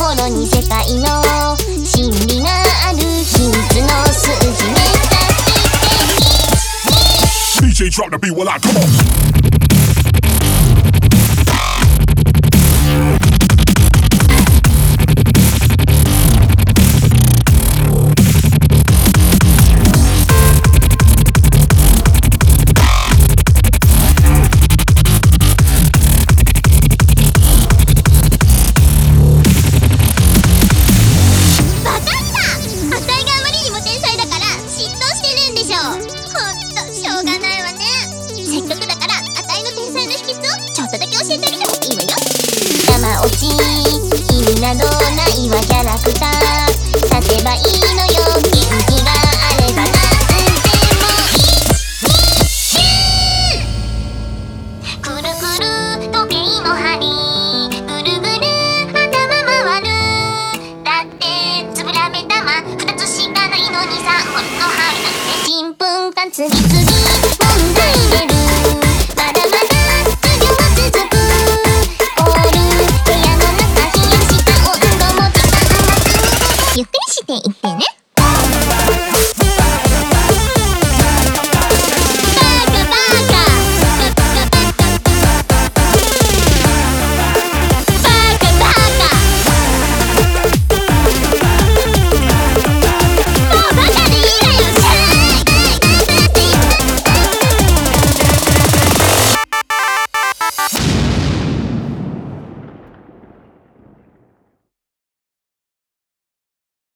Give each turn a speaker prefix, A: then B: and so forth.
A: 心に世界の真理がある秘密の数字ね。
B: DJ drop the beat while I come on.
A: 山落ち意味などないわキャラクター立てばいいのよ元気があればなんでもくるくる時計の針ぐるぐる頭回るだってつぶら目玉2つしかないのに3本の針なんてちんぷんかんつぎ